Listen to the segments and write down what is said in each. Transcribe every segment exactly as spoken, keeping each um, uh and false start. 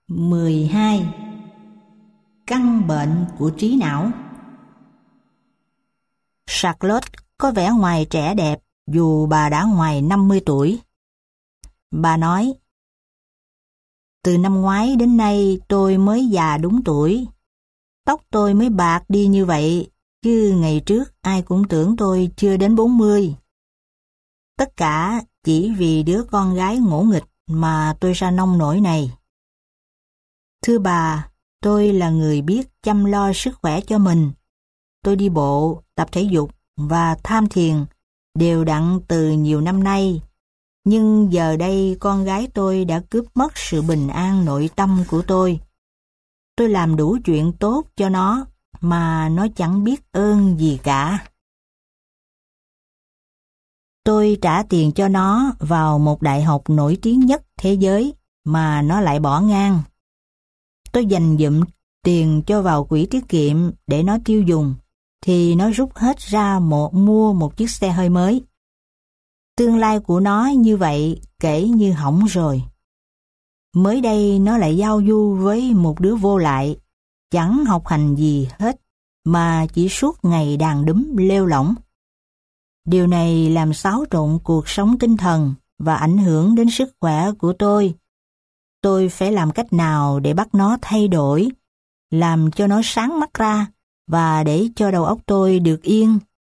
mười hai. Căn bệnh của trí não. Charlotte có vẻ ngoài trẻ đẹp dù bà đã ngoài năm mươi tuổi. Bà nói, từ năm ngoái đến nay tôi mới già đúng tuổi. Tóc tôi mới bạc đi như vậy, chứ ngày trước ai cũng tưởng tôi chưa đến bốn mươi. Tất cả chỉ vì đứa con gái ngỗ nghịch mà tôi ra nông nổi này. Thưa bà, tôi là người biết chăm lo sức khỏe cho mình. Tôi đi bộ, tập thể dục và tham thiền đều đặn từ nhiều năm nay. Nhưng giờ đây con gái tôi đã cướp mất sự bình an nội tâm của tôi. Tôi làm đủ chuyện tốt cho nó mà nó chẳng biết ơn gì cả. Tôi trả tiền cho nó vào một đại học nổi tiếng nhất thế giới mà nó lại bỏ ngang. Tôi dành dụm tiền cho vào quỹ tiết kiệm để nó tiêu dùng, thì nó rút hết ra một mua một chiếc xe hơi mới. Tương lai của nó như vậy kể như hỏng rồi. Mới đây nó lại giao du với một đứa vô lại, chẳng học hành gì hết, mà chỉ suốt ngày đàn đúm lêu lỏng. Điều này làm xáo trộn cuộc sống tinh thần và ảnh hưởng đến sức khỏe của tôi. Tôi phải làm cách nào để bắt nó thay đổi, làm cho nó sáng mắt ra và để cho đầu óc tôi được yên.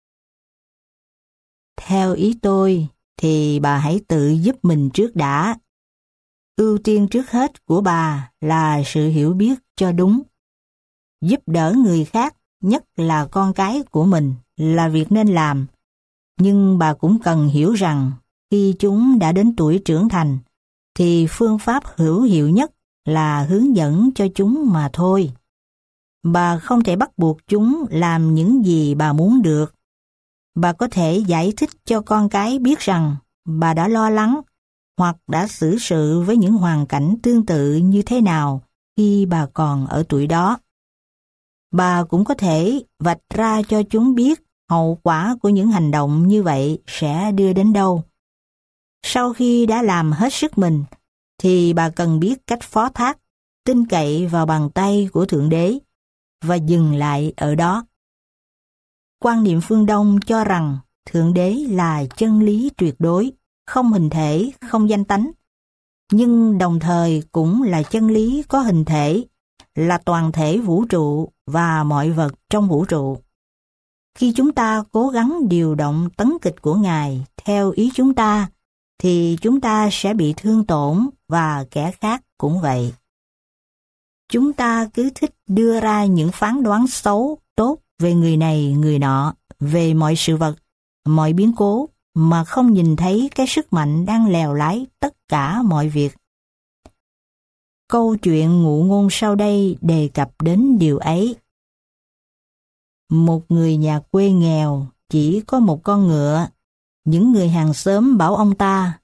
Theo ý tôi thì bà hãy tự giúp mình trước đã. Ưu tiên trước hết của bà là sự hiểu biết cho đúng. Giúp đỡ người khác, nhất là con cái của mình, là việc nên làm. Nhưng bà cũng cần hiểu rằng khi chúng đã đến tuổi trưởng thành, thì phương pháp hữu hiệu nhất là hướng dẫn cho chúng mà thôi. Bà không thể bắt buộc chúng làm những gì bà muốn được. Bà có thể giải thích cho con cái biết rằng bà đã lo lắng hoặc đã xử sự với những hoàn cảnh tương tự như thế nào khi bà còn ở tuổi đó. Bà cũng có thể vạch ra cho chúng biết hậu quả của những hành động như vậy sẽ đưa đến đâu. Sau khi đã làm hết sức mình, thì bà cần biết cách phó thác, tin cậy vào bàn tay của Thượng Đế và dừng lại ở đó. Quan niệm phương Đông cho rằng Thượng Đế là chân lý tuyệt đối, không hình thể, không danh tánh, nhưng đồng thời cũng là chân lý có hình thể, là toàn thể vũ trụ và mọi vật trong vũ trụ. Khi chúng ta cố gắng điều động tấn kịch của Ngài theo ý chúng ta, thì chúng ta sẽ bị thương tổn và kẻ khác cũng vậy. Chúng ta cứ thích đưa ra những phán đoán xấu, tốt về người này, người nọ, về mọi sự vật, mọi biến cố, mà không nhìn thấy cái sức mạnh đang lèo lái tất cả mọi việc. Câu chuyện ngụ ngôn sau đây đề cập đến điều ấy. Một người nhà quê nghèo, chỉ có một con ngựa. Những người hàng xóm bảo ông ta,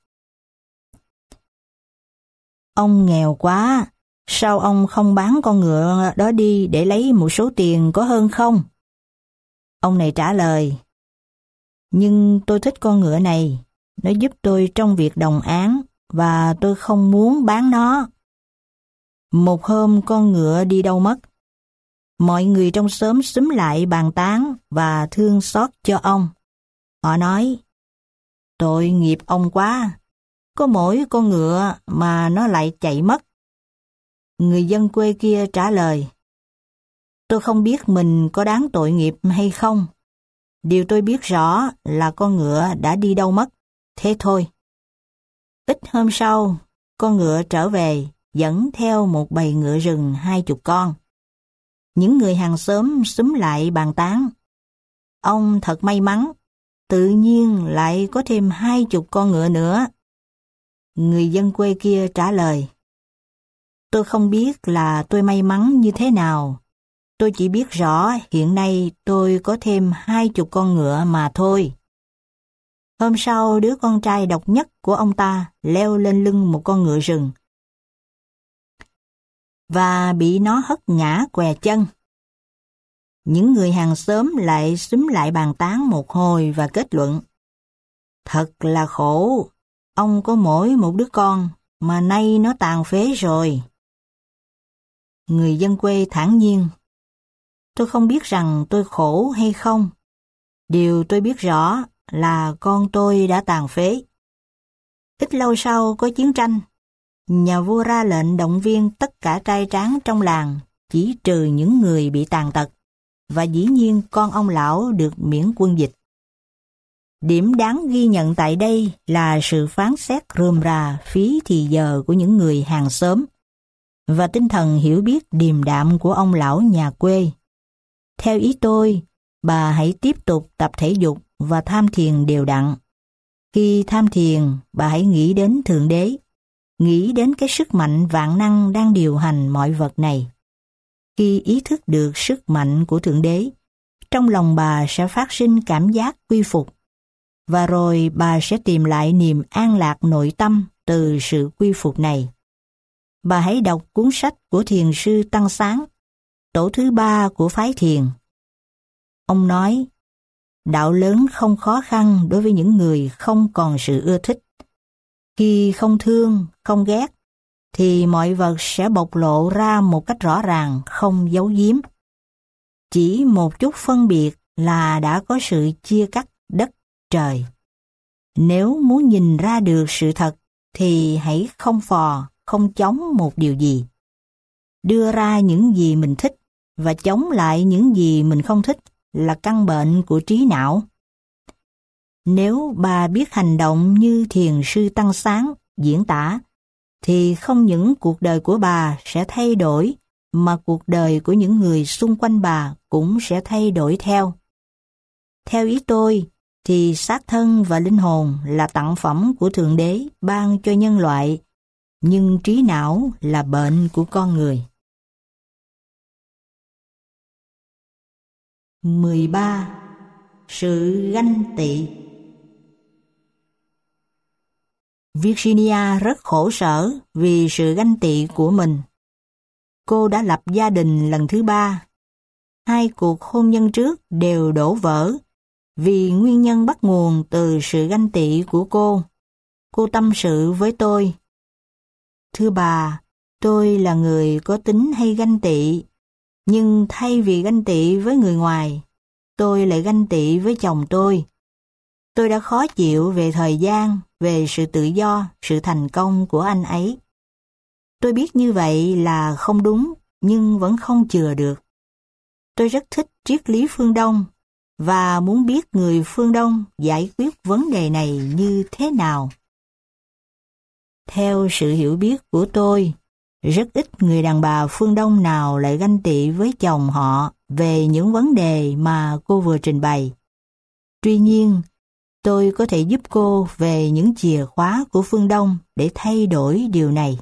ông nghèo quá, sao ông không bán con ngựa đó đi để lấy một số tiền có hơn không? Ông này trả lời, nhưng tôi thích con ngựa này, nó giúp tôi trong việc đồng áng và tôi không muốn bán nó. Một hôm con ngựa đi đâu mất. Mọi người trong xóm xúm lại bàn tán và thương xót cho ông. Họ nói, tội nghiệp ông quá, có mỗi con ngựa mà nó lại chạy mất. Người dân quê kia trả lời, tôi không biết mình có đáng tội nghiệp hay không. Điều tôi biết rõ là con ngựa đã đi đâu mất, thế thôi. Ít hôm sau, con ngựa trở về, dẫn theo một bầy ngựa rừng hai chục con. Những người hàng xóm xúm lại bàn tán. Ông thật may mắn, tự nhiên lại có thêm hai chục con ngựa nữa. Người dân quê kia trả lời, tôi không biết là tôi may mắn như thế nào. Tôi chỉ biết rõ hiện nay tôi có thêm hai chục con ngựa mà thôi. Hôm sau, đứa con trai độc nhất của ông ta leo lên lưng một con ngựa rừng và bị nó hất ngã què chân. Những người hàng xóm lại xúm lại bàn tán một hồi và kết luận, thật là khổ, ông có mỗi một đứa con mà nay nó tàn phế rồi. người dân quê thản nhiên. Tôi không biết rằng tôi khổ hay không. Điều tôi biết rõ là con tôi đã tàn phế. Ít lâu sau có chiến tranh. Nhà vua ra lệnh động viên tất cả trai tráng trong làng, chỉ trừ những người bị tàn tật, và dĩ nhiên con ông lão được miễn quân dịch. Điểm đáng ghi nhận tại đây là sự phán xét rườm rà phí thì giờ của những người hàng xóm, và tinh thần hiểu biết điềm đạm của ông lão nhà quê. Theo ý tôi, bà hãy tiếp tục tập thể dục và tham thiền đều đặn. Khi tham thiền, bà hãy nghĩ đến Thượng Đế, nghĩ đến cái sức mạnh vạn năng đang điều hành mọi vật này. Khi ý thức được sức mạnh của Thượng Đế, trong lòng bà sẽ phát sinh cảm giác quy phục, và rồi bà sẽ tìm lại niềm an lạc nội tâm từ sự quy phục này. Bà hãy đọc cuốn sách của Thiền sư Tăng Sáng, tổ thứ ba của phái thiền. Ông nói, đạo lớn không khó khăn đối với những người không còn sự ưa thích. Khi không thương, không ghét, thì mọi vật sẽ bộc lộ ra một cách rõ ràng, không giấu giếm. Chỉ một chút phân biệt là đã có sự chia cắt đất trời. Nếu muốn nhìn ra được sự thật, thì hãy không phò, không chống một điều gì. Đưa ra những gì mình thích và chống lại những gì mình không thích là căn bệnh của trí não. Nếu bà biết hành động như Thiền sư Tăng Sáng diễn tả, thì không những cuộc đời của bà sẽ thay đổi, mà cuộc đời của những người xung quanh bà cũng sẽ thay đổi theo. Theo ý tôi, thì xác thân và linh hồn là tặng phẩm của Thượng Đế ban cho nhân loại, nhưng trí não là bệnh của con người. mười ba. Sự ganh tị. Virginia rất khổ sở vì sự ganh tị của mình. Cô đã lập gia đình lần thứ ba. Hai cuộc hôn nhân trước đều đổ vỡ vì nguyên nhân bắt nguồn từ sự ganh tị của cô. Cô tâm sự với tôi. Thưa bà, tôi là người có tính hay ganh tị, nhưng thay vì ganh tị với người ngoài, tôi lại ganh tị với chồng tôi. Tôi đã khó chịu về thời gian, về sự tự do, sự thành công của anh ấy. Tôi biết như vậy là không đúng, nhưng vẫn không chừa được. Tôi rất thích triết lý phương Đông, và muốn biết người phương Đông giải quyết vấn đề này như thế nào. Theo sự hiểu biết của tôi, rất ít người đàn bà phương Đông nào lại ganh tị với chồng họ về những vấn đề mà cô vừa trình bày. Tuy nhiên, tôi có thể giúp cô về những chìa khóa của phương Đông để thay đổi điều này.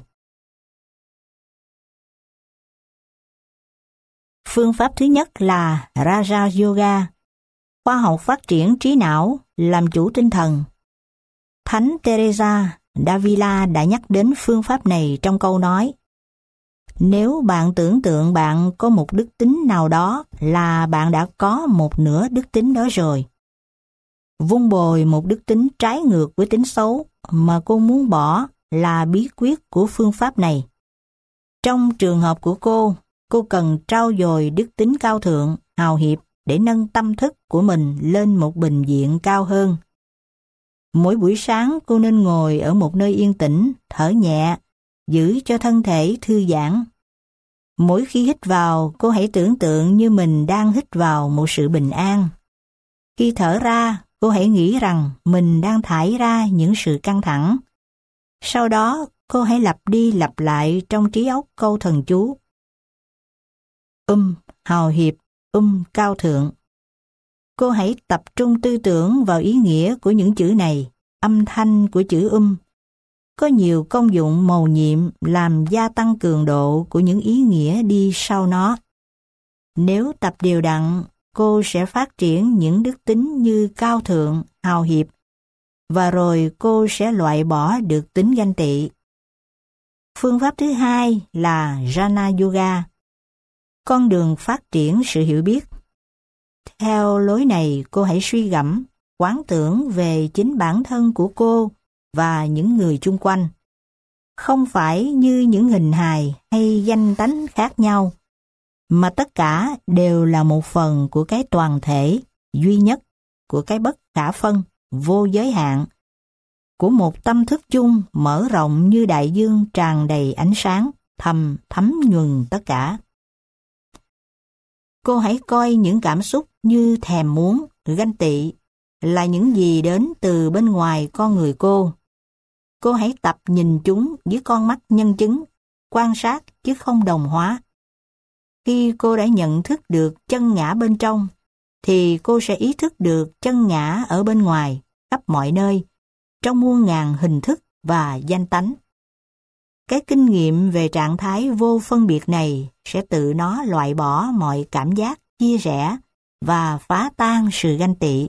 Phương pháp thứ nhất là Raja Yoga, khoa học phát triển trí não, làm chủ tinh thần. Thánh Teresa d'Avila đã nhắc đến phương pháp này trong câu nói: nếu bạn tưởng tượng bạn có một đức tính nào đó là bạn đã có một nửa đức tính đó rồi. Vun bồi một đức tính trái ngược với tính xấu mà cô muốn bỏ là bí quyết của phương pháp này. Trong trường hợp của cô, cô cần trau dồi đức tính cao thượng, hào hiệp để nâng tâm thức của mình lên một bình diện cao hơn. Mỗi buổi sáng cô nên ngồi ở một nơi yên tĩnh, thở nhẹ, giữ cho thân thể thư giãn. Mỗi khi hít vào, cô hãy tưởng tượng như mình đang hít vào một sự bình an. Khi thở ra, cô hãy nghĩ rằng mình đang thải ra những sự căng thẳng. Sau đó, cô hãy lặp đi lặp lại trong trí óc câu thần chú: Um, hào hiệp, um, cao thượng. Cô hãy tập trung tư tưởng vào ý nghĩa của những chữ này, âm thanh của chữ um. Có nhiều công dụng mầu nhiệm làm gia tăng cường độ của những ý nghĩa đi sau nó. Nếu tập đều đặn, cô sẽ phát triển những đức tính như cao thượng, hào hiệp, và rồi cô sẽ loại bỏ được tính ganh tị. Phương pháp thứ hai là Jnana Yoga, con đường phát triển sự hiểu biết. Theo lối này, cô hãy suy gẫm, quán tưởng về chính bản thân của cô và những người chung quanh. không phải như những hình hài hay danh tánh khác nhau, mà tất cả đều là một phần của cái toàn thể, duy nhất, của cái bất khả phân, vô giới hạn, của một tâm thức chung mở rộng như đại dương tràn đầy ánh sáng, thầm thấm nhuần tất cả. Cô hãy coi những cảm xúc như thèm muốn, ganh tị là những gì đến từ bên ngoài con người cô. Cô hãy tập nhìn chúng với con mắt nhân chứng, quan sát chứ không đồng hóa. Khi cô đã nhận thức được chân ngã bên trong, thì cô sẽ ý thức được chân ngã ở bên ngoài, khắp mọi nơi, trong muôn ngàn hình thức và danh tánh. Cái kinh nghiệm về trạng thái vô phân biệt này sẽ tự nó loại bỏ mọi cảm giác chia rẽ và phá tan sự ganh tị.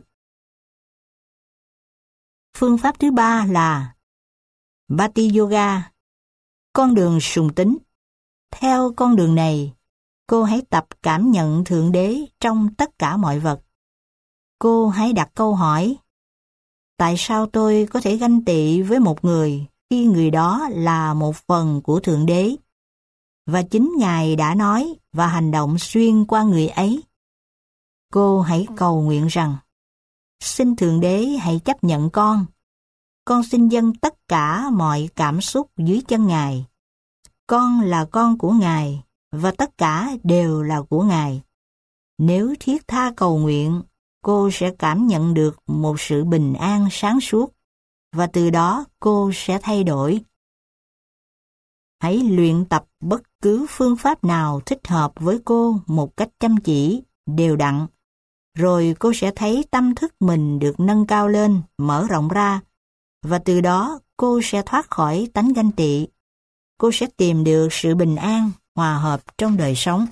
Phương pháp thứ ba là Bhakti Yoga, con đường sùng tín. Theo con đường này, cô hãy tập cảm nhận Thượng Đế trong tất cả mọi vật. Cô hãy đặt câu hỏi: tại sao tôi có thể ganh tị với một người khi người đó là một phần của Thượng Đế? Và chính Ngài đã nói và hành động xuyên qua người ấy. Cô hãy cầu nguyện rằng: xin Thượng Đế hãy chấp nhận con. Con xin dâng tất cả mọi cảm xúc dưới chân Ngài. Con là con của Ngài và tất cả đều là của Ngài. Nếu thiết tha cầu nguyện, cô sẽ cảm nhận được một sự bình an sáng suốt và từ đó cô sẽ thay đổi. Hãy luyện tập bất cứ phương pháp nào thích hợp với cô một cách chăm chỉ, đều đặn. Rồi cô sẽ thấy tâm thức mình được nâng cao lên, mở rộng ra, và từ đó cô sẽ thoát khỏi tánh ganh tị. Cô sẽ tìm được sự bình an, hòa hợp trong đời sống.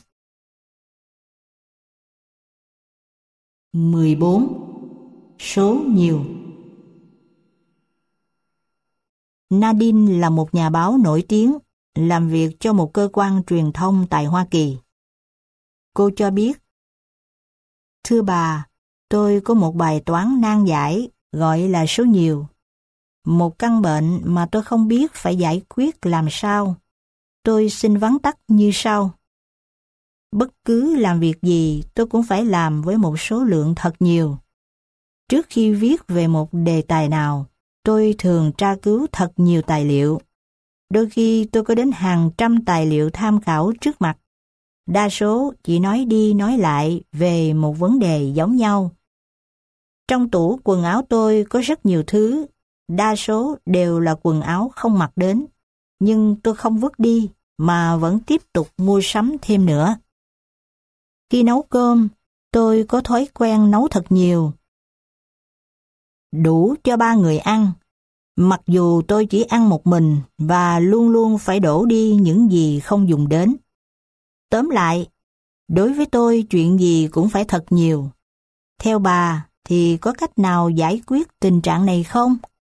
mười bốn. Số nhiều. Nadine là một nhà báo nổi tiếng, làm việc cho một cơ quan truyền thông tại Hoa Kỳ. Cô cho biết: thưa bà, tôi có một bài toán nan giải gọi là số nhiều. Một căn bệnh mà tôi không biết phải giải quyết làm sao. Tôi xin vắn tắt như sau. Bất cứ làm việc gì tôi cũng phải làm với một số lượng thật nhiều. Trước khi viết về một đề tài nào, tôi thường tra cứu thật nhiều tài liệu. Đôi khi tôi có đến hàng trăm tài liệu tham khảo trước mặt. Đa số chỉ nói đi nói lại về một vấn đề giống nhau. Trong tủ quần áo tôi có rất nhiều thứ, đa số đều là quần áo không mặc đến, nhưng tôi không vứt đi mà vẫn tiếp tục mua sắm thêm nữa. Khi nấu cơm, tôi có thói quen nấu thật nhiều, đủ cho ba người ăn, mặc dù tôi chỉ ăn một mình và luôn luôn phải đổ đi những gì không dùng đến. Tóm lại, đối với tôi chuyện gì cũng phải thật nhiều. Theo bà thì có cách nào giải quyết tình trạng này không?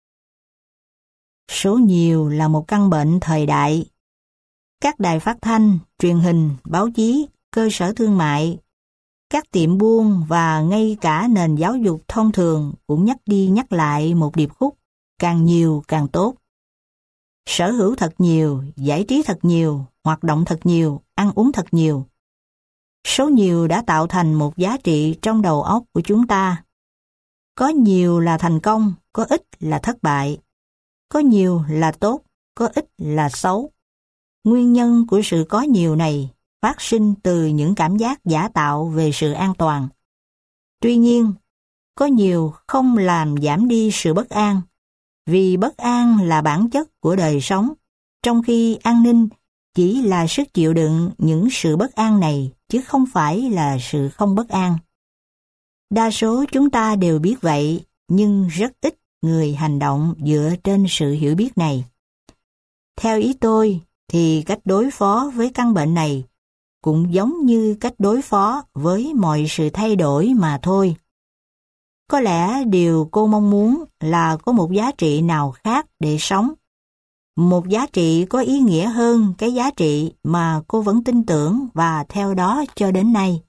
Số nhiều là một căn bệnh thời đại. Các đài phát thanh, truyền hình, báo chí, cơ sở thương mại, các tiệm buôn và ngay cả nền giáo dục thông thường cũng nhắc đi nhắc lại một điệp khúc: càng nhiều càng tốt. Sở hữu thật nhiều, giải trí thật nhiều, hoạt động thật nhiều, ăn uống thật nhiều. Số nhiều đã tạo thành một giá trị trong đầu óc của chúng ta. Có nhiều là thành công, có ít là thất bại. Có nhiều là tốt, có ít là xấu. Nguyên nhân của sự có nhiều này phát sinh từ những cảm giác giả tạo về sự an toàn. Tuy nhiên, có nhiều không làm giảm đi sự bất an, vì bất an là bản chất của đời sống, trong khi an ninh chỉ là sức chịu đựng những sự bất an này, chứ không phải là sự không bất an. Đa số chúng ta đều biết vậy, nhưng rất ít người hành động dựa trên sự hiểu biết này. Theo ý tôi, thì cách đối phó với căn bệnh này cũng giống như cách đối phó với mọi sự thay đổi mà thôi. Có lẽ điều cô mong muốn là có một giá trị nào khác để sống. Một giá trị có ý nghĩa hơn cái giá trị mà cô vẫn tin tưởng và theo đó cho đến nay.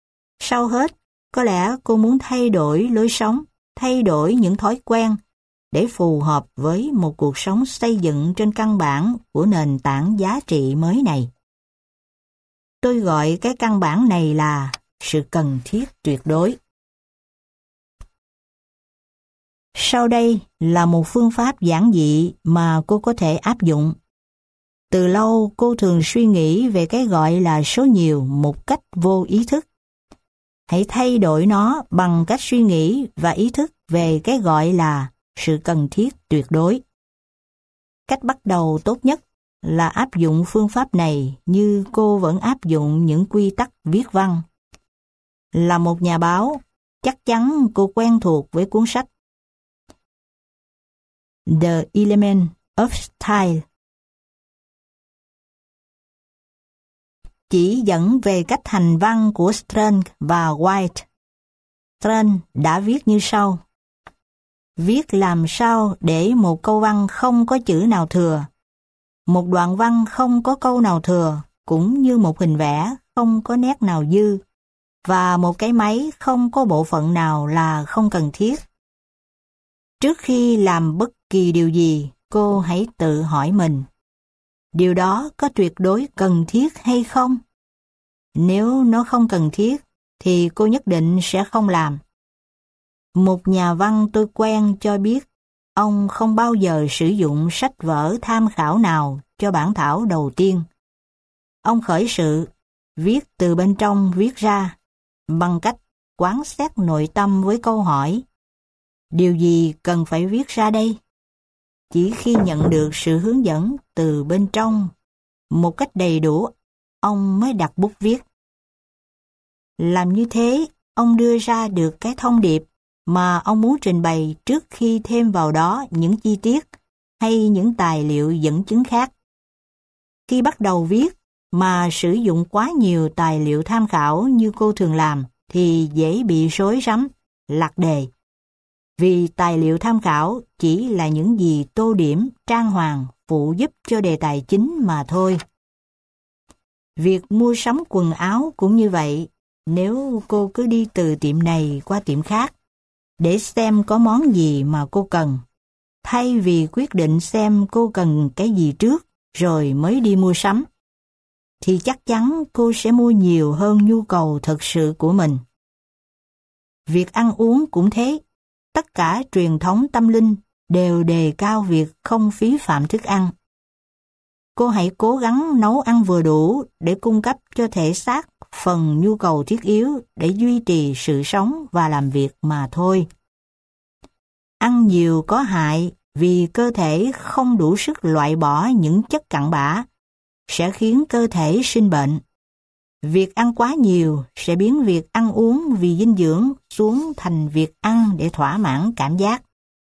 Sau hết, có lẽ cô muốn thay đổi lối sống, thay đổi những thói quen, để phù hợp với một cuộc sống xây dựng trên căn bản của nền tảng giá trị mới này. Tôi gọi cái căn bản này là sự cần thiết tuyệt đối. Sau đây là một phương pháp giản dị mà cô có thể áp dụng. Từ lâu cô thường suy nghĩ về cái gọi là số nhiều một cách vô ý thức. Hãy thay đổi nó bằng cách suy nghĩ và ý thức về cái gọi là sự cần thiết tuyệt đối. Cách bắt đầu tốt nhất là áp dụng phương pháp này như cô vẫn áp dụng những quy tắc viết văn. Là một nhà báo, chắc chắn cô quen thuộc với cuốn sách The Element of Style, chỉ dẫn về cách hành văn của Strunk và White. Strunk đã viết như sau: viết làm sao để một câu văn không có chữ nào thừa, một đoạn văn không có câu nào thừa, cũng như một hình vẽ không có nét nào dư, và một cái máy không có bộ phận nào là không cần thiết. Trước khi làm bất kỳ điều gì, cô hãy tự hỏi mình, điều đó có tuyệt đối cần thiết hay không? Nếu nó không cần thiết, thì cô nhất định sẽ không làm. Một nhà văn tôi quen cho biết, ông không bao giờ sử dụng sách vở tham khảo nào cho bản thảo đầu tiên. Ông khởi sự, viết từ bên trong viết ra, bằng cách quán xét nội tâm với câu hỏi: điều gì cần phải viết ra đây? Chỉ khi nhận được sự hướng dẫn từ bên trong một cách đầy đủ, ông mới đặt bút viết. Làm như thế, ông đưa ra được cái thông điệp mà ông muốn trình bày trước khi thêm vào đó những chi tiết hay những tài liệu dẫn chứng khác. Khi bắt đầu viết mà sử dụng quá nhiều tài liệu tham khảo như cô thường làm thì dễ bị rối rắm, lạc đề. Vì tài liệu tham khảo chỉ là những gì tô điểm, trang hoàng, phụ giúp cho đề tài chính mà thôi. Việc mua sắm quần áo cũng như vậy. Nếu cô cứ đi từ tiệm này qua tiệm khác để xem có món gì mà cô cần, thay vì quyết định xem cô cần cái gì trước rồi mới đi mua sắm, thì chắc chắn cô sẽ mua nhiều hơn nhu cầu thực sự của mình. Việc ăn uống cũng thế. Tất cả truyền thống tâm linh đều đề cao việc không phí phạm thức ăn. Cô hãy cố gắng nấu ăn vừa đủ để cung cấp cho thể xác phần nhu cầu thiết yếu để duy trì sự sống và làm việc mà thôi. Ăn nhiều có hại vì cơ thể không đủ sức loại bỏ những chất cặn bã, sẽ khiến cơ thể sinh bệnh. Việc ăn quá nhiều sẽ biến việc ăn uống vì dinh dưỡng xuống thành việc ăn để thỏa mãn cảm giác.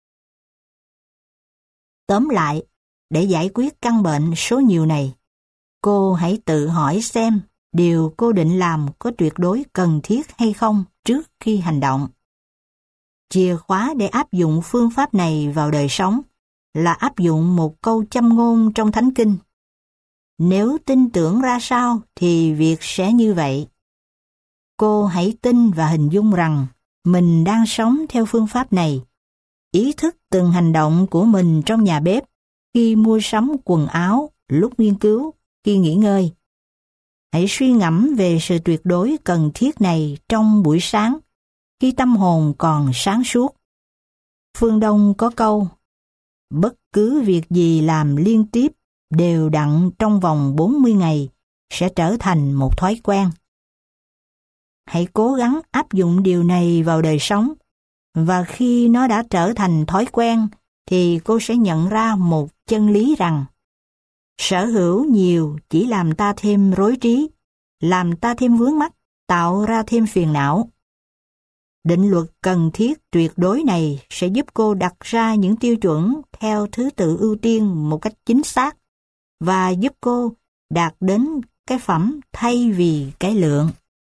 Tóm lại, để giải quyết căn bệnh số nhiều này, cô hãy tự hỏi xem điều cô định làm có tuyệt đối cần thiết hay không trước khi hành động. Chìa khóa để áp dụng phương pháp này vào đời sống là áp dụng một câu châm ngôn trong Thánh Kinh. Nếu tin tưởng ra sao thì việc sẽ như vậy. Cô hãy tin và hình dung rằng mình đang sống theo phương pháp này. Ý thức từng hành động của mình trong nhà bếp, khi mua sắm quần áo, lúc nghiên cứu, khi nghỉ ngơi. Hãy suy ngẫm về sự tuyệt đối cần thiết này trong buổi sáng, khi tâm hồn còn sáng suốt. Phương Đông có câu, bất cứ việc gì làm liên tiếp đều đặn trong vòng bốn mươi ngày sẽ trở thành một thói quen. Hãy cố gắng áp dụng điều này vào đời sống, và khi nó đã trở thành thói quen thì cô sẽ nhận ra một chân lý rằng sở hữu nhiều chỉ làm ta thêm rối trí, làm ta thêm vướng mắc, tạo ra thêm phiền não. Định luật cần thiết tuyệt đối này sẽ giúp cô đặt ra những tiêu chuẩn theo thứ tự ưu tiên một cách chính xác và giúp cô đạt đến cái phẩm thay vì cái lượng.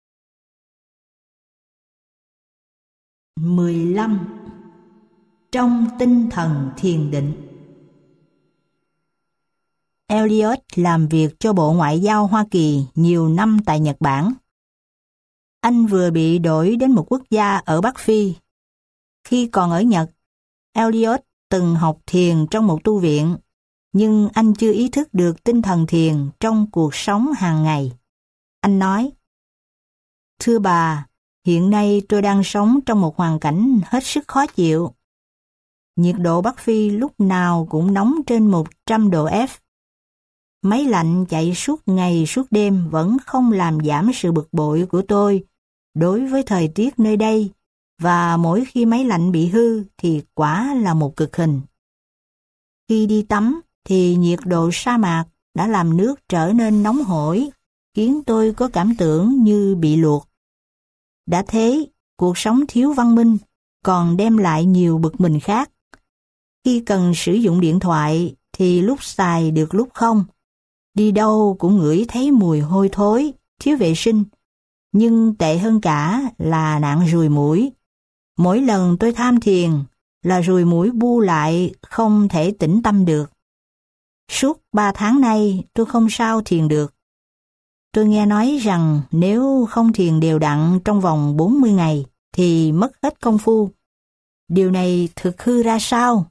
mười lăm. Trong tinh thần thiền định. Eliot làm việc cho Bộ Ngoại giao Hoa Kỳ nhiều năm tại Nhật Bản. Anh vừa bị đổi đến một quốc gia ở Bắc Phi. Khi còn ở Nhật, Eliot từng học thiền trong một tu viện, nhưng anh chưa ý thức được tinh thần thiền trong cuộc sống hàng ngày. Anh nói, thưa bà, hiện nay tôi đang sống trong một hoàn cảnh hết sức khó chịu. Nhiệt độ Bắc Phi lúc nào cũng nóng trên một trăm độ F. Máy lạnh chạy suốt ngày suốt đêm vẫn không làm giảm sự bực bội của tôi đối với thời tiết nơi đây, và mỗi khi máy lạnh bị hư thì quả là một cực hình. Khi đi tắm thì nhiệt độ sa mạc đã làm nước trở nên nóng hổi, khiến tôi có cảm tưởng như bị luộc. Đã thế, cuộc sống thiếu văn minh còn đem lại nhiều bực mình khác. Khi cần sử dụng điện thoại thì lúc xài được lúc không. Đi đâu cũng ngửi thấy mùi hôi thối, thiếu vệ sinh. Nhưng tệ hơn cả là nạn ruồi muỗi. Mỗi lần tôi tham thiền là ruồi muỗi bu lại không thể tĩnh tâm được. Suốt ba tháng nay tôi không sao thiền được. Tôi nghe nói rằng nếu không thiền đều đặn trong vòng bốn mươi ngày thì mất hết công phu. Điều này thực hư ra sao?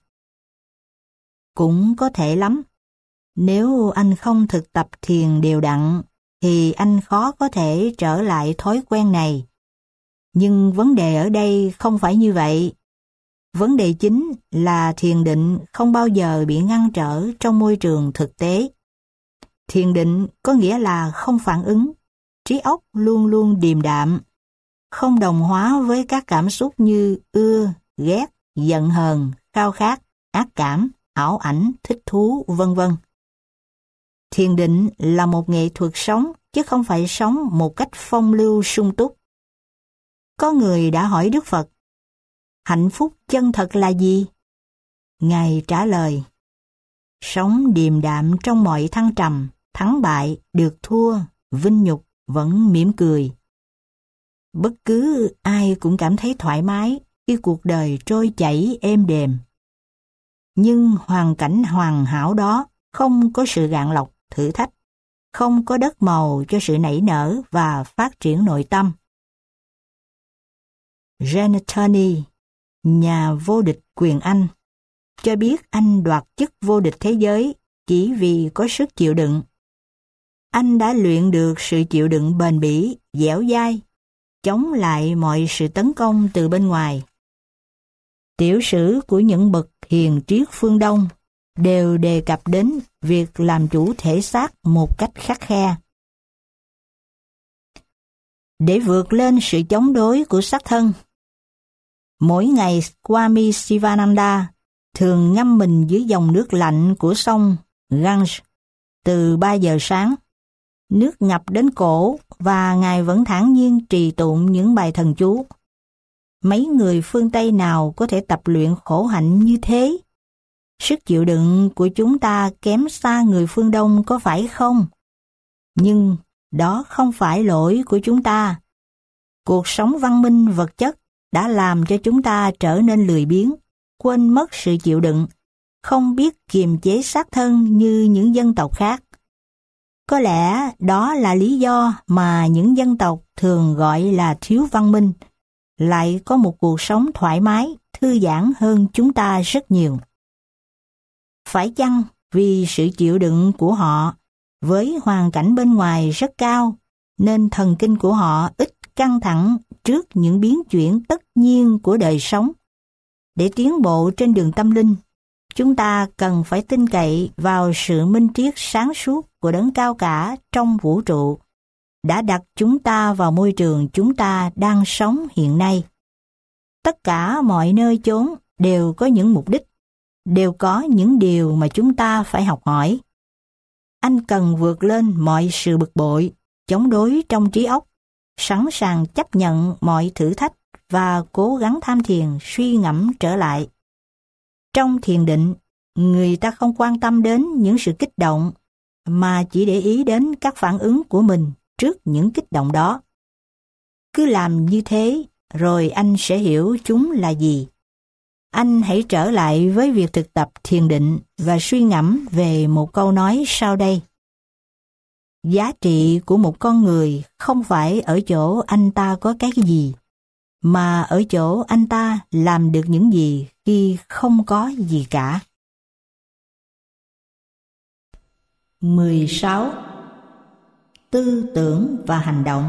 Cũng có thể lắm. Nếu anh không thực tập thiền đều đặn thì anh khó có thể trở lại thói quen này. Nhưng vấn đề ở đây không phải như vậy. Vấn đề chính là thiền định không bao giờ bị ngăn trở trong môi trường thực tế. Thiền định có nghĩa là không phản ứng, trí óc luôn luôn điềm đạm, không đồng hóa với các cảm xúc như ưa, ghét, giận hờn, khao khát, ác cảm, ảo ảnh, thích thú, vân vân. Thiền định là một nghệ thuật sống, chứ không phải sống một cách phong lưu sung túc. Có người đã hỏi Đức Phật, hạnh phúc chân thật là gì? Ngài trả lời, sống điềm đạm trong mọi thăng trầm, thắng bại, được thua, vinh nhục, vẫn mỉm cười. Bất cứ ai cũng cảm thấy thoải mái khi cuộc đời trôi chảy êm đềm. Nhưng hoàn cảnh hoàn hảo đó không có sự gạn lọc, thử thách, không có đất màu cho sự nảy nở và phát triển nội tâm. Jane Turney, nhà vô địch quyền Anh, cho biết anh đoạt chức vô địch thế giới chỉ vì có sức chịu đựng. Anh đã luyện được sự chịu đựng bền bỉ, dẻo dai, chống lại mọi sự tấn công từ bên ngoài. Tiểu sử của những bậc hiền triết phương Đông đều đề cập đến việc làm chủ thể xác một cách khắt khe. Để vượt lên sự chống đối của xác thân, mỗi ngày Swami Sivananda thường ngâm mình dưới dòng nước lạnh của sông Ganges từ ba giờ sáng. Nước ngập đến cổ và Ngài vẫn thản nhiên trì tụng những bài thần chú. Mấy người phương Tây nào có thể tập luyện khổ hạnh như thế? Sức chịu đựng của chúng ta kém xa người phương Đông có phải không? Nhưng đó không phải lỗi của chúng ta. Cuộc sống văn minh vật chất đã làm cho chúng ta trở nên lười biếng, quên mất sự chịu đựng, không biết kiềm chế xác thân như những dân tộc khác. Có lẽ đó là lý do mà những dân tộc thường gọi là thiếu văn minh, lại có một cuộc sống thoải mái, thư giãn hơn chúng ta rất nhiều. Phải chăng vì sự chịu đựng của họ với hoàn cảnh bên ngoài rất cao, nên thần kinh của họ ít căng thẳng trước những biến chuyển tất nhiên của đời sống? Để tiến bộ trên đường tâm linh, chúng ta cần phải tin cậy vào sự minh triết sáng suốt của đấng cao cả trong vũ trụ, đã đặt chúng ta vào môi trường chúng ta đang sống hiện nay. Tất cả mọi nơi chốn đều có những mục đích, đều có những điều mà chúng ta phải học hỏi. Anh cần vượt lên mọi sự bực bội, chống đối trong trí óc, sẵn sàng chấp nhận mọi thử thách và cố gắng tham thiền suy ngẫm trở lại. Trong thiền định, người ta không quan tâm đến những sự kích động, mà chỉ để ý đến các phản ứng của mình trước những kích động đó. Cứ làm như thế, rồi anh sẽ hiểu chúng là gì. Anh hãy trở lại với việc thực tập thiền định và suy ngẫm về một câu nói sau đây. Giá trị của một con người không phải ở chỗ anh ta có cái gì, mà ở chỗ anh ta làm được những gì khi không có gì cả. mười sáu. Tư tưởng và hành động.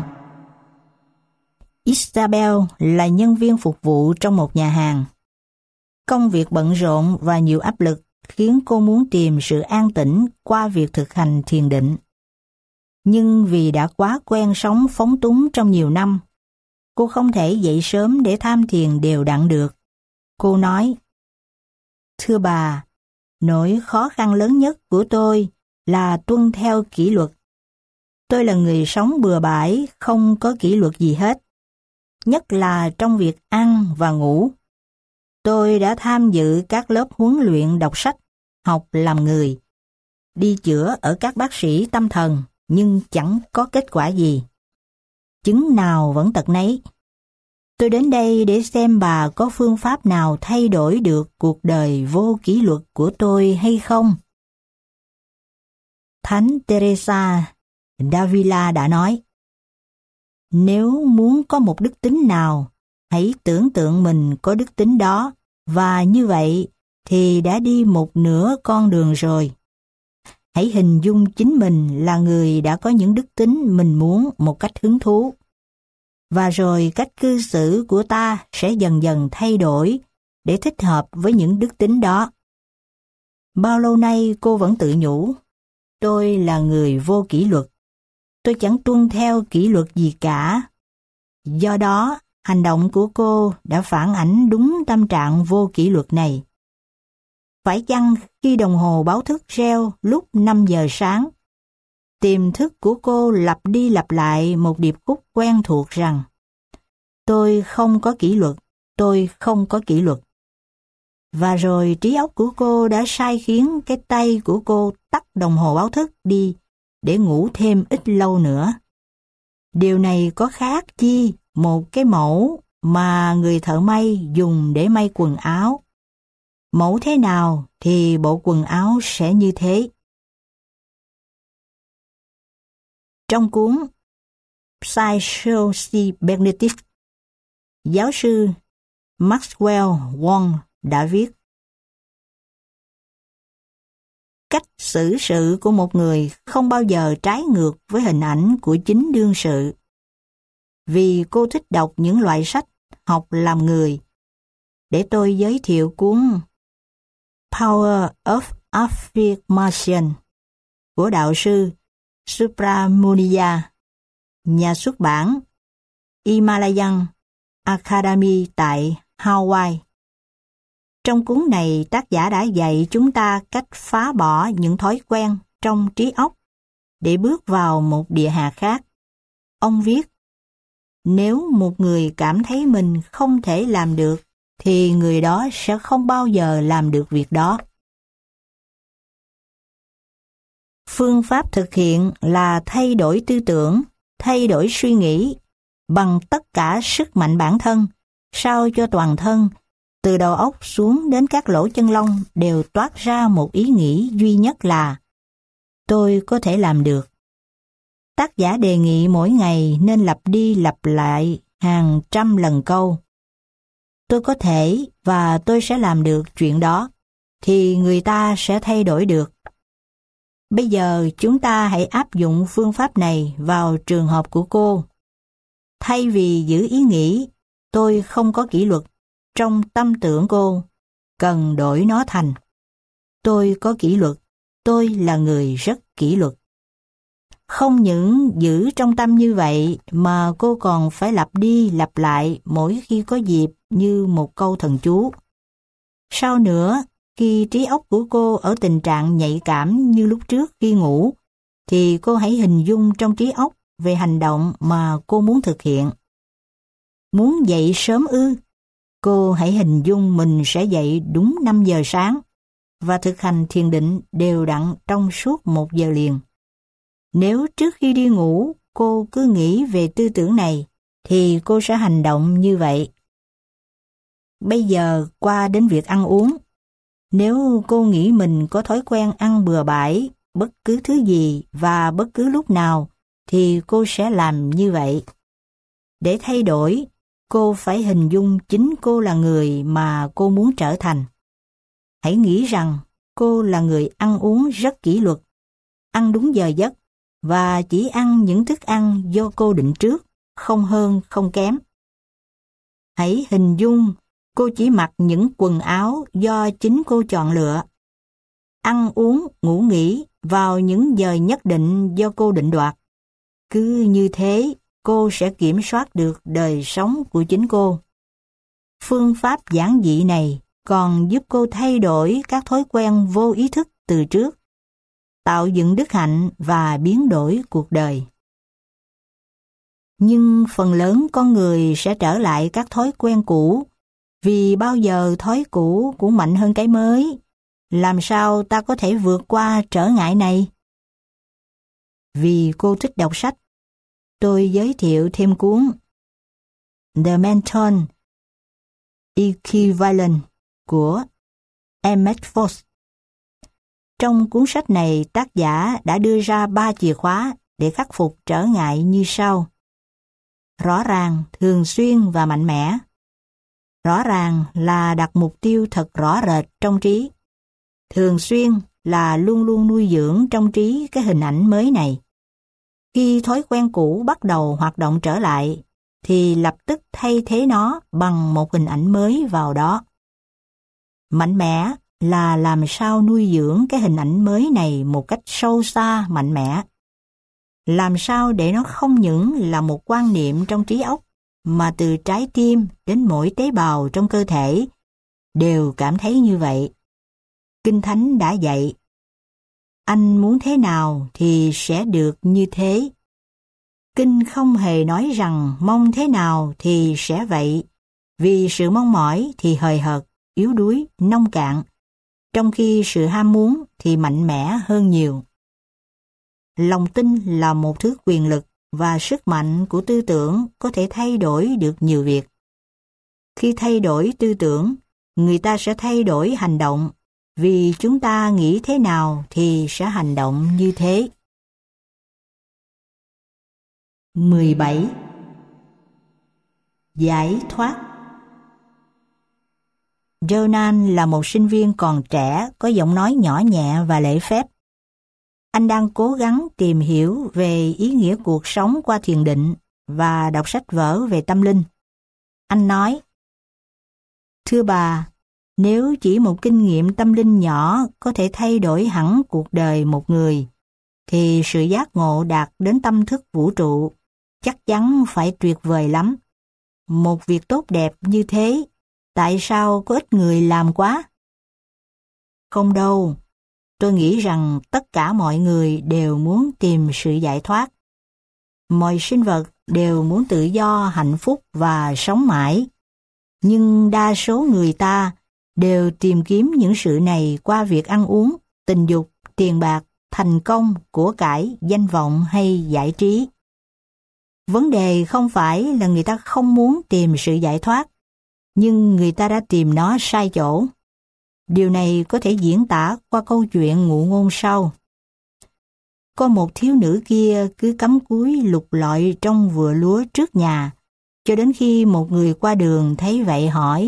Isabel là nhân viên phục vụ trong một nhà hàng. Công việc bận rộn và nhiều áp lực khiến cô muốn tìm sự an tĩnh qua việc thực hành thiền định. Nhưng vì đã quá quen sống phóng túng trong nhiều năm, cô không thể dậy sớm để tham thiền đều đặn được. Cô nói, thưa bà, nỗi khó khăn lớn nhất của tôi là tuân theo kỷ luật. Tôi là người sống bừa bãi, không có kỷ luật gì hết, nhất là trong việc ăn và ngủ. Tôi đã tham dự các lớp huấn luyện đọc sách, học làm người, đi chữa ở các bác sĩ tâm thần, nhưng chẳng có kết quả gì. Chứng nào vẫn tật nấy. Tôi đến đây để xem bà có phương pháp nào thay đổi được cuộc đời vô kỷ luật của tôi hay không. Thánh Teresa d'Avila đã nói, nếu muốn có một đức tính nào, hãy tưởng tượng mình có đức tính đó, và như vậy thì đã đi một nửa con đường rồi. Hãy hình dung chính mình là người đã có những đức tính mình muốn một cách hứng thú. Và rồi cách cư xử của ta sẽ dần dần thay đổi để thích hợp với những đức tính đó. Bao lâu nay cô vẫn tự nhủ, tôi là người vô kỷ luật. Tôi chẳng tuân theo kỷ luật gì cả. Do đó, hành động của cô đã phản ảnh đúng tâm trạng vô kỷ luật này. Phải chăng khi đồng hồ báo thức reo lúc năm giờ sáng, tiềm thức của cô lặp đi lặp lại một điệp khúc quen thuộc rằng tôi không có kỷ luật, tôi không có kỷ luật. Và rồi trí óc của cô đã sai khiến cái tay của cô tắt đồng hồ báo thức đi để ngủ thêm ít lâu nữa. Điều này có khác chi một cái mẫu mà người thợ may dùng để may quần áo. Mẫu thế nào thì bộ quần áo sẽ như thế. Trong cuốn Psychology Benedict, giáo sư Maxwell Wong đã viết, cách xử sự của một người không bao giờ trái ngược với hình ảnh của chính đương sự. Vì cô thích đọc những loại sách học làm người, để tôi giới thiệu cuốn Power of Affirmation của đạo sư Subramanian, nhà xuất bản Himalayan Academy tại Hawaii. Trong cuốn này, tác giả đã dạy chúng ta cách phá bỏ những thói quen trong trí óc để bước vào một địa hạt khác. Ông viết, nếu một người cảm thấy mình không thể làm được, thì người đó sẽ không bao giờ làm được việc đó. Phương pháp thực hiện là thay đổi tư tưởng, thay đổi suy nghĩ, bằng tất cả sức mạnh bản thân, sao cho toàn thân, từ đầu óc xuống đến các lỗ chân lông đều toát ra một ý nghĩ duy nhất là tôi có thể làm được. Tác giả đề nghị mỗi ngày nên lặp đi lặp lại hàng trăm lần câu tôi có thể và tôi sẽ làm được chuyện đó, thì người ta sẽ thay đổi được. Bây giờ chúng ta hãy áp dụng phương pháp này vào trường hợp của cô. Thay vì giữ ý nghĩ tôi không có kỷ luật trong tâm tưởng cô, cần đổi nó thành tôi có kỷ luật, tôi là người rất kỷ luật. Không những giữ trong tâm như vậy mà cô còn phải lặp đi lặp lại mỗi khi có dịp như một câu thần chú. Sau nữa, khi trí óc của cô ở tình trạng nhạy cảm như lúc trước khi ngủ, thì cô hãy hình dung trong trí óc về hành động mà cô muốn thực hiện. Muốn dậy sớm ư? Cô hãy hình dung mình sẽ dậy đúng năm giờ sáng và thực hành thiền định đều đặn trong suốt một giờ liền. Nếu trước khi đi ngủ cô cứ nghĩ về tư tưởng này, thì cô sẽ hành động như vậy. Bây giờ qua đến việc ăn uống. Nếu cô nghĩ mình có thói quen ăn bừa bãi bất cứ thứ gì và bất cứ lúc nào, thì cô sẽ làm như vậy. Để thay đổi, cô phải hình dung chính cô là người mà cô muốn trở thành. Hãy nghĩ rằng cô là người ăn uống rất kỷ luật, ăn đúng giờ giấc và chỉ ăn những thức ăn do cô định trước, không hơn không kém. Hãy hình dung cô chỉ mặc những quần áo do chính cô chọn lựa, ăn uống, ngủ nghỉ vào những giờ nhất định do cô định đoạt. Cứ như thế, cô sẽ kiểm soát được đời sống của chính cô. Phương pháp giản dị này còn giúp cô thay đổi các thói quen vô ý thức từ trước, tạo dựng đức hạnh và biến đổi cuộc đời. Nhưng phần lớn con người sẽ trở lại các thói quen cũ, vì bao giờ thói cũ cũng mạnh hơn cái mới. Làm sao ta có thể vượt qua trở ngại này? Vì cô thích đọc sách, tôi giới thiệu thêm cuốn The Mental Equivalent của Emmett Fox. Trong cuốn sách này, tác giả đã đưa ra ba chìa khóa để khắc phục trở ngại như sau. Rõ ràng, thường xuyên và mạnh mẽ. Rõ ràng là đặt mục tiêu thật rõ rệt trong trí. Thường xuyên là luôn luôn nuôi dưỡng trong trí cái hình ảnh mới này. Khi thói quen cũ bắt đầu hoạt động trở lại, thì lập tức thay thế nó bằng một hình ảnh mới vào đó. Mạnh mẽ là làm sao nuôi dưỡng cái hình ảnh mới này một cách sâu xa, mạnh mẽ. Làm sao để nó không những là một quan niệm trong trí óc, mà từ trái tim đến mỗi tế bào trong cơ thể đều cảm thấy như vậy. Kinh Thánh đã dạy, anh muốn thế nào thì sẽ được như thế. Kinh không hề nói rằng mong thế nào thì sẽ vậy, vì sự mong mỏi thì hời hợt, yếu đuối, nông cạn, trong khi sự ham muốn thì mạnh mẽ hơn nhiều. Lòng tin là một thứ quyền lực và sức mạnh của tư tưởng có thể thay đổi được nhiều việc. Khi thay đổi tư tưởng, người ta sẽ thay đổi hành động, vì chúng ta nghĩ thế nào thì sẽ hành động như thế. mười bảy. Giải thoát. Jonan là một sinh viên còn trẻ, có giọng nói nhỏ nhẹ và lễ phép. Anh đang cố gắng tìm hiểu về ý nghĩa cuộc sống qua thiền định và đọc sách vở về tâm linh. Anh nói, thưa bà, nếu chỉ một kinh nghiệm tâm linh nhỏ có thể thay đổi hẳn cuộc đời một người, thì sự giác ngộ đạt đến tâm thức vũ trụ chắc chắn phải tuyệt vời lắm. Một việc tốt đẹp như thế, tại sao có ít người làm quá? Không đâu, tôi nghĩ rằng tất cả mọi người đều muốn tìm sự giải thoát. Mọi sinh vật đều muốn tự do, hạnh phúc và sống mãi. Nhưng đa số người ta đều tìm kiếm những sự này qua việc ăn uống, tình dục, tiền bạc, thành công, của cải, danh vọng hay giải trí. Vấn đề không phải là người ta không muốn tìm sự giải thoát, nhưng người ta đã tìm nó sai chỗ. Điều này có thể diễn tả qua câu chuyện ngụ ngôn sau. Có một thiếu nữ kia cứ cắm cúi lục lọi trong vựa lúa trước nhà, cho đến khi một người qua đường thấy vậy hỏi,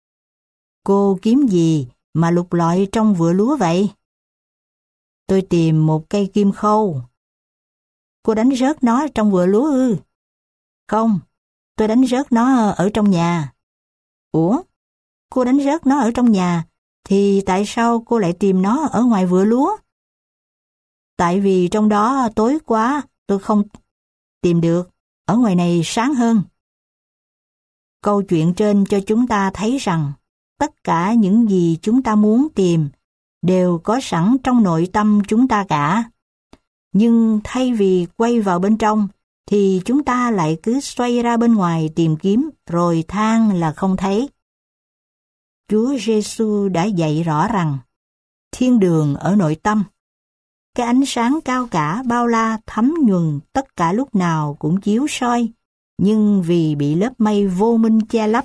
cô kiếm gì mà lục lọi trong vựa lúa vậy? Tôi tìm một cây kim khâu. Cô đánh rớt nó trong vựa lúa ư? Không, tôi đánh rớt nó ở trong nhà. Ủa, cô đánh rớt nó ở trong nhà, thì tại sao cô lại tìm nó ở ngoài vựa lúa? Tại vì trong đó tối quá, tôi không tìm được, ở ngoài này sáng hơn. Câu chuyện trên cho chúng ta thấy rằng, tất cả những gì chúng ta muốn tìm đều có sẵn trong nội tâm chúng ta cả. Nhưng thay vì quay vào bên trong, thì chúng ta lại cứ xoay ra bên ngoài tìm kiếm, rồi than là không thấy. Chúa Giêsu đã dạy rõ rằng, thiên đường ở nội tâm. Cái ánh sáng cao cả bao la thấm nhuần tất cả lúc nào cũng chiếu soi, nhưng vì bị lớp mây vô minh che lấp.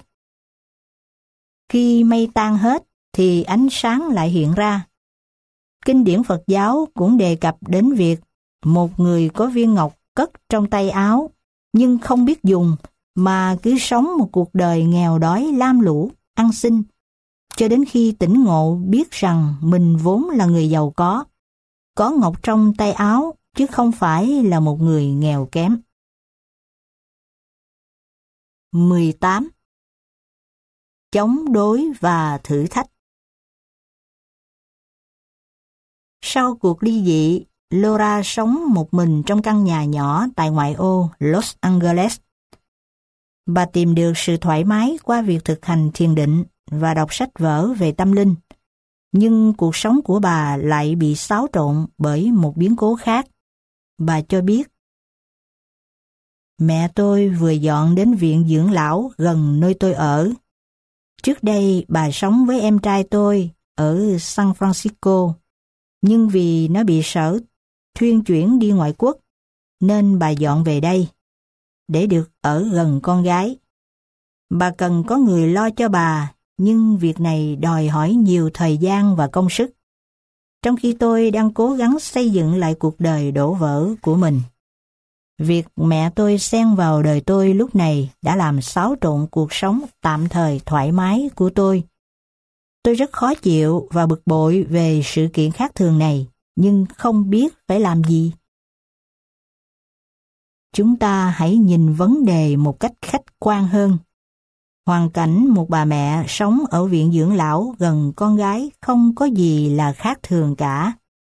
Khi mây tan hết, thì ánh sáng lại hiện ra. Kinh điển Phật giáo cũng đề cập đến việc một người có viên ngọc cất trong tay áo, nhưng không biết dùng, mà cứ sống một cuộc đời nghèo đói lam lũ, ăn xin, cho đến khi tỉnh ngộ biết rằng mình vốn là người giàu có, có ngọc trong tay áo, chứ không phải là một người nghèo kém. mười tám. Chống đối và thử thách. Sau cuộc ly dị, Laura sống một mình trong căn nhà nhỏ tại ngoại ô Los Angeles. Bà tìm được sự thoải mái qua việc thực hành thiền định và đọc sách vở về tâm linh. Nhưng cuộc sống của bà lại bị xáo trộn bởi một biến cố khác. Bà cho biết, mẹ tôi vừa dọn đến viện dưỡng lão gần nơi tôi ở. Trước đây bà sống với em trai tôi ở San Francisco, nhưng vì nó bị sở thuyên chuyển đi ngoại quốc, nên bà dọn về đây, để được ở gần con gái. Bà cần có người lo cho bà, nhưng việc này đòi hỏi nhiều thời gian và công sức, trong khi tôi đang cố gắng xây dựng lại cuộc đời đổ vỡ của mình. Việc mẹ tôi xen vào đời tôi lúc này đã làm xáo trộn cuộc sống tạm thời thoải mái của tôi. Tôi rất khó chịu và bực bội về sự kiện khác thường này, nhưng không biết phải làm gì. Chúng ta hãy nhìn vấn đề một cách khách quan hơn. Hoàn cảnh một bà mẹ sống ở viện dưỡng lão gần con gái không có gì là khác thường cả.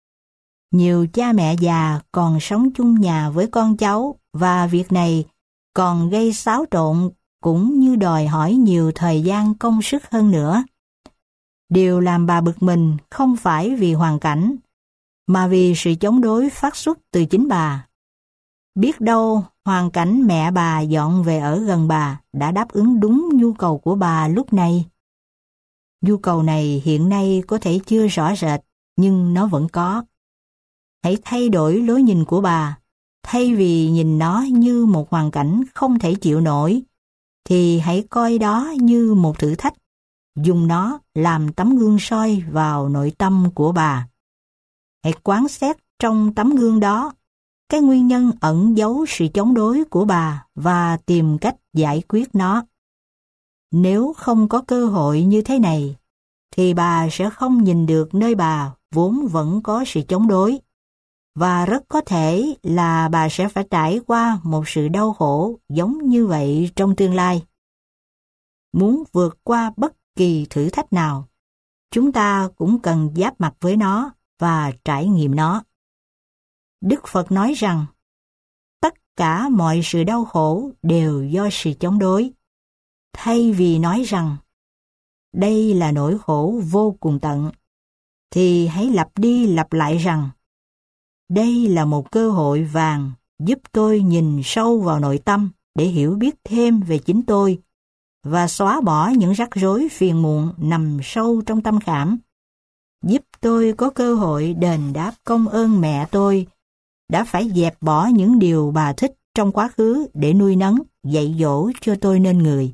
Nhiều cha mẹ già còn sống chung nhà với con cháu, và việc này còn gây xáo trộn cũng như đòi hỏi nhiều thời gian công sức hơn nữa. Điều làm bà bực mình không phải vì hoàn cảnh, mà vì sự chống đối phát xuất từ chính bà. Biết đâu hoàn cảnh mẹ bà dọn về ở gần bà đã đáp ứng đúng nhu cầu của bà lúc này. Nhu cầu này hiện nay có thể chưa rõ rệt, nhưng nó vẫn có. Hãy thay đổi lối nhìn của bà, thay vì nhìn nó như một hoàn cảnh không thể chịu nổi, thì hãy coi đó như một thử thách, dùng nó làm tấm gương soi vào nội tâm của bà. Hãy quán xét trong tấm gương đó cái nguyên nhân ẩn giấu sự chống đối của bà và tìm cách giải quyết nó. Nếu không có cơ hội như thế này, thì bà sẽ không nhìn được nơi bà vốn vẫn có sự chống đối, và rất có thể là bà sẽ phải trải qua một sự đau khổ giống như vậy trong tương lai. Muốn vượt qua bất kỳ thử thách nào, chúng ta cũng cần giáp mặt với nó và trải nghiệm nó. Đức Phật nói rằng, tất cả mọi sự đau khổ đều do sự chống đối. Thay vì nói rằng, đây là nỗi khổ vô cùng tận, thì hãy lặp đi lặp lại rằng, đây là một cơ hội vàng giúp tôi nhìn sâu vào nội tâm để hiểu biết thêm về chính tôi và xóa bỏ những rắc rối phiền muộn nằm sâu trong tâm khảm. Giúp tôi có cơ hội đền đáp công ơn mẹ tôi đã phải dẹp bỏ những điều bà thích trong quá khứ để nuôi nấng, dạy dỗ cho tôi nên người,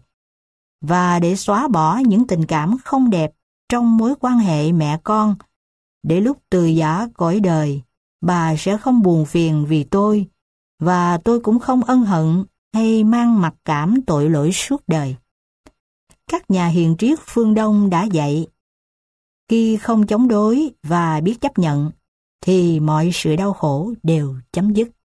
và để xóa bỏ những tình cảm không đẹp trong mối quan hệ mẹ con, để lúc từ giã cõi đời, bà sẽ không buồn phiền vì tôi, và tôi cũng không ân hận hay mang mặc cảm tội lỗi suốt đời. Các nhà hiền triết phương Đông đã dạy, khi không chống đối và biết chấp nhận, thì mọi sự đau khổ đều chấm dứt.